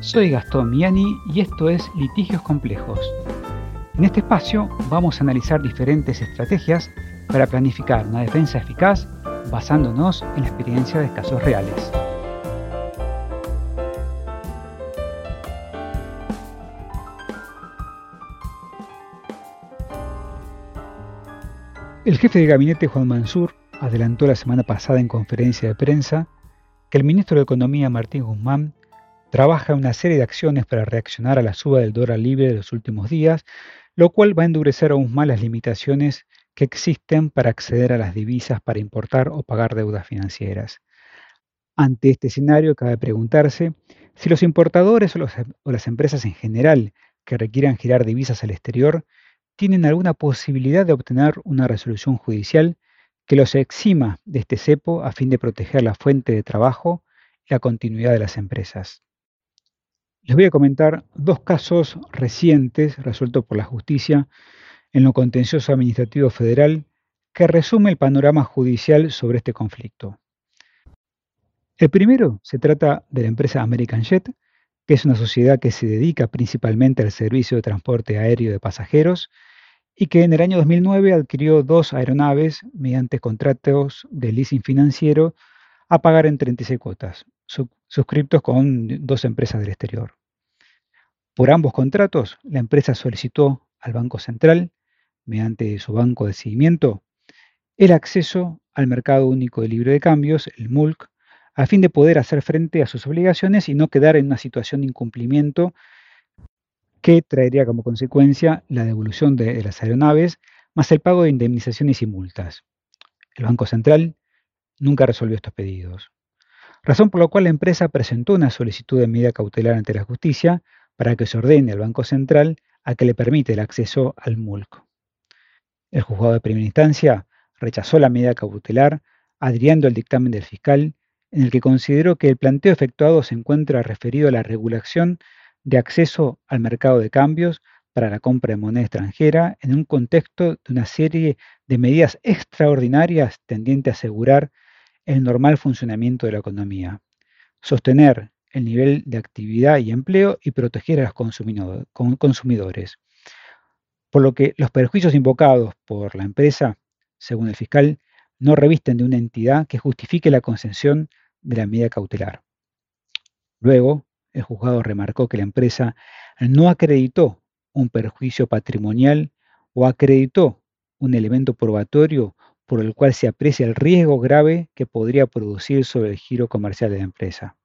Soy Gastón Miani y esto es Litigios Complejos. En este espacio vamos a analizar diferentes estrategias para planificar una defensa eficaz basándonos en la experiencia de casos reales. El jefe de gabinete Juan Mansur adelantó la semana pasada en conferencia de prensa que el ministro de Economía Martín Guzmán trabaja en una serie de acciones para reaccionar a la suba del dólar libre de los últimos días, lo cual va a endurecer aún más las limitaciones que existen para acceder a las divisas para importar o pagar deudas financieras. Ante este escenario, cabe preguntarse si los importadores o las empresas en general que requieran girar divisas al exterior tienen alguna posibilidad de obtener una resolución judicial que los exima de este cepo a fin de proteger la fuente de trabajo y la continuidad de las empresas. Les voy a comentar dos casos recientes resueltos por la justicia en lo contencioso administrativo federal que resume el panorama judicial sobre este conflicto. El primero se trata de la empresa American Jet, que es una sociedad que se dedica principalmente al servicio de transporte aéreo de pasajeros y que en el año 2009 adquirió dos aeronaves mediante contratos de leasing financiero a pagar en 36 cuotas, suscriptos con dos empresas del exterior. Por ambos contratos, la empresa solicitó al Banco Central, mediante su banco de seguimiento, el acceso al mercado único de libre de cambios, el MULC, a fin de poder hacer frente a sus obligaciones y no quedar en una situación de incumplimiento que traería como consecuencia la devolución de las aeronaves, más el pago de indemnizaciones y multas. El Banco Central nunca resolvió estos pedidos, razón por la cual la empresa presentó una solicitud de medida cautelar ante la justicia para que se ordene al Banco Central a que le permite el acceso al MULC. El juzgado de primera instancia rechazó la medida cautelar, adhiriendo al dictamen del fiscal, en el que consideró que el planteo efectuado se encuentra referido a la regulación de acceso al mercado de cambios para la compra de moneda extranjera en un contexto de una serie de medidas extraordinarias tendientes a asegurar el normal funcionamiento de la economía, sostener el nivel de actividad y empleo y proteger a los consumidores. Por lo que los perjuicios invocados por la empresa, según el fiscal, no revisten de una entidad que justifique la concesión de la medida cautelar. Luego, el juzgado remarcó que la empresa no acreditó un perjuicio patrimonial o acreditó un elemento probatorio por el cual se aprecia el riesgo grave que podría producir sobre el giro comercial de la empresa.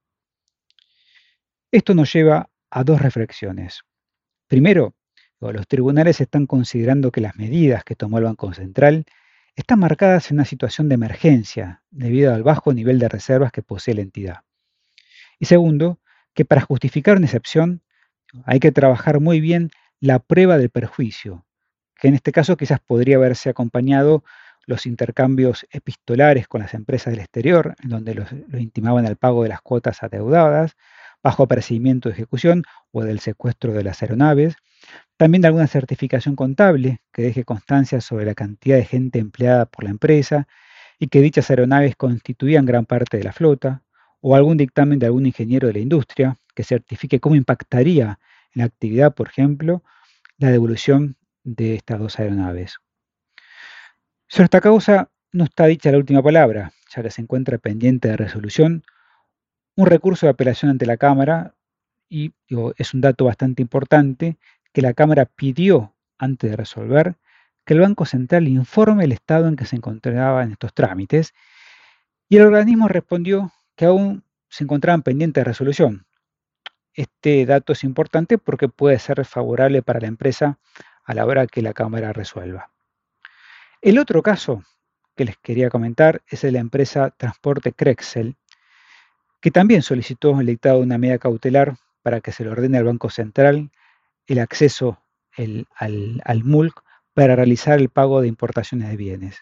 Esto nos lleva a dos reflexiones. Primero, los tribunales están considerando que las medidas que tomó el Banco Central están marcadas en una situación de emergencia debido al bajo nivel de reservas que posee la entidad. Y segundo, que para justificar una excepción hay que trabajar muy bien la prueba del perjuicio, que en este caso quizás podría haberse acompañado los intercambios epistolares con las empresas del exterior, en donde los intimaban al pago de las cuotas adeudadas, bajo procedimiento de ejecución o del secuestro de las aeronaves, también de alguna certificación contable que deje constancia sobre la cantidad de gente empleada por la empresa y que dichas aeronaves constituían gran parte de la flota, o algún dictamen de algún ingeniero de la industria que certifique cómo impactaría en la actividad, por ejemplo, la devolución de estas dos aeronaves. Sobre esta causa no está dicha la última palabra, ya que se encuentra pendiente de resolución un recurso de apelación ante la Cámara y es un dato bastante importante que la Cámara pidió antes de resolver que el Banco Central informe el estado en que se encontraba en estos trámites y el organismo respondió que aún se encontraban pendientes de resolución. Este dato es importante porque puede ser favorable para la empresa a la hora que la Cámara resuelva. El otro caso que les quería comentar es el de la empresa Transporte Crexel, que también solicitó el dictado de una medida cautelar para que se le ordene al Banco Central el acceso al MULC para realizar el pago de importaciones de bienes.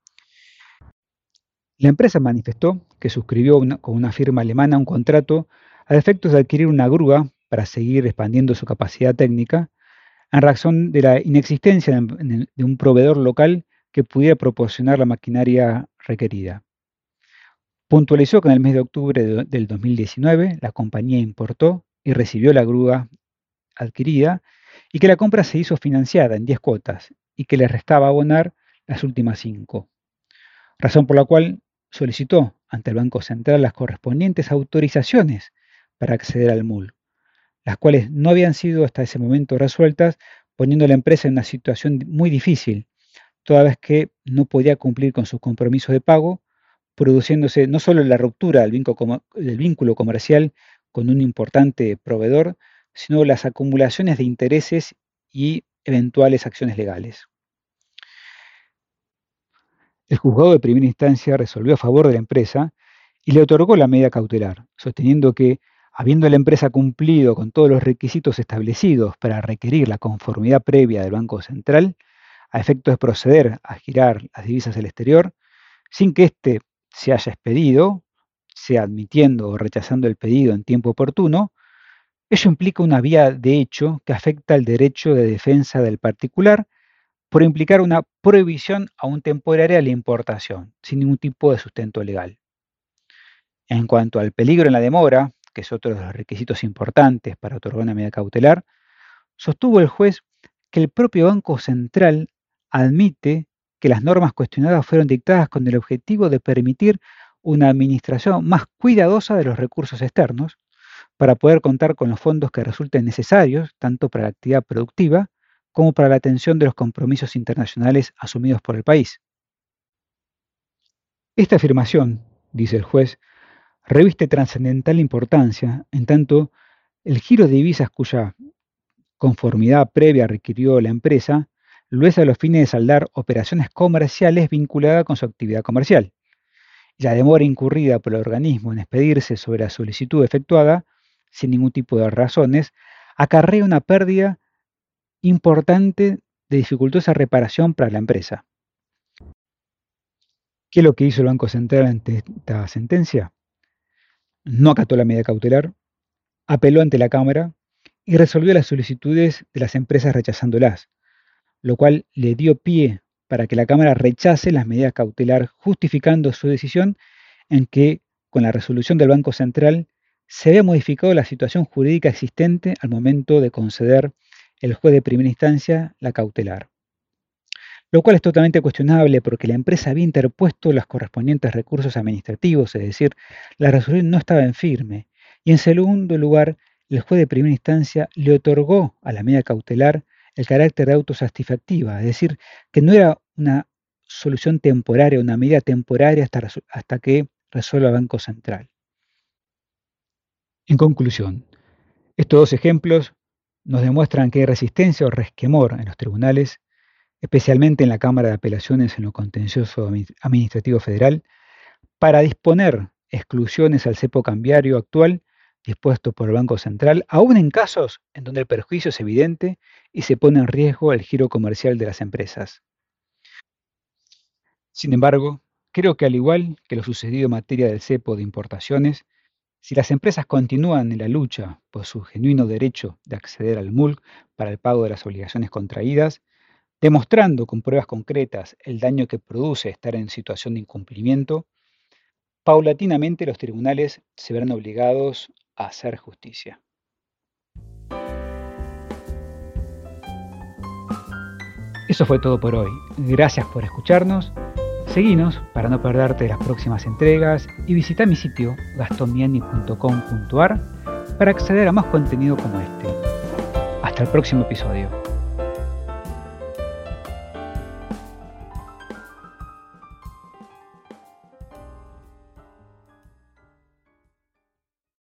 La empresa manifestó que suscribió con una firma alemana un contrato a efectos de adquirir una grúa para seguir expandiendo su capacidad técnica, en razón de la inexistencia de un proveedor local que pudiera proporcionar la maquinaria requerida. Puntualizó que en el mes de octubre del 2019 la compañía importó y recibió la grúa adquirida, y que la compra se hizo financiada en 10 cuotas y que le restaba abonar las últimas 5, razón por la cual solicitó ante el Banco Central las correspondientes autorizaciones para acceder al MUL, las cuales no habían sido hasta ese momento resueltas, poniendo a la empresa en una situación muy difícil, toda vez que no podía cumplir con sus compromisos de pago, produciéndose no solo la ruptura del vínculo comercial con un importante proveedor, sino las acumulaciones de intereses y eventuales acciones legales. El juzgado de primera instancia resolvió a favor de la empresa y le otorgó la medida cautelar, sosteniendo que, habiendo la empresa cumplido con todos los requisitos establecidos para requerir la conformidad previa del Banco Central, a efectos de proceder a girar las divisas al exterior, sin que éste se haya expedido, sea admitiendo o rechazando el pedido en tiempo oportuno, ello implica una vía de hecho que afecta al derecho de defensa del particular por implicar una prohibición aún temporaria de la importación, sin ningún tipo de sustento legal. En cuanto al peligro en la demora, que es otro de los requisitos importantes para otorgar una medida cautelar, sostuvo el juez que el propio Banco Central admite que las normas cuestionadas fueron dictadas con el objetivo de permitir una administración más cuidadosa de los recursos externos para poder contar con los fondos que resulten necesarios tanto para la actividad productiva como para la atención de los compromisos internacionales asumidos por el país. Esta afirmación, dice el juez, reviste trascendental importancia en tanto el giro de divisas cuya conformidad previa requirió la empresa lo es a los fines de saldar operaciones comerciales vinculadas con su actividad comercial. Y la demora incurrida por el organismo en expedirse sobre la solicitud efectuada, sin ningún tipo de razones, acarrea una pérdida importante de dificultosa reparación para la empresa. ¿Qué es lo que hizo el Banco Central ante esta sentencia? No acató la medida cautelar, apeló ante la Cámara y resolvió las solicitudes de las empresas rechazándolas, lo cual le dio pie para que la Cámara rechace las medidas cautelar, justificando su decisión en que, con la resolución del Banco Central, se había modificado la situación jurídica existente al momento de conceder el juez de primera instancia la cautelar. Lo cual es totalmente cuestionable porque la empresa había interpuesto los correspondientes recursos administrativos, es decir, la resolución no estaba en firme. Y en segundo lugar, el juez de primera instancia le otorgó a la medida cautelar el carácter de autosatisfactiva, es decir, que no era una solución temporaria, una medida temporaria hasta que resuelva el Banco Central. En conclusión, estos dos ejemplos nos demuestran que hay resistencia o resquemor en los tribunales, especialmente en la Cámara de Apelaciones en lo contencioso administrativo federal, para disponer exclusiones al cepo cambiario actual dispuesto por el Banco Central, aún en casos en donde el perjuicio es evidente y se pone en riesgo el giro comercial de las empresas. Sin embargo, creo que al igual que lo sucedido en materia del cepo de importaciones, si las empresas continúan en la lucha por su genuino derecho de acceder al MULC para el pago de las obligaciones contraídas, demostrando con pruebas concretas el daño que produce estar en situación de incumplimiento, paulatinamente los tribunales se verán obligados a hacer justicia. Eso fue todo por hoy. Gracias por escucharnos. Seguinos para no perderte las próximas entregas y visita mi sitio gastonmiani.com.ar para acceder a más contenido como este. Hasta el próximo episodio.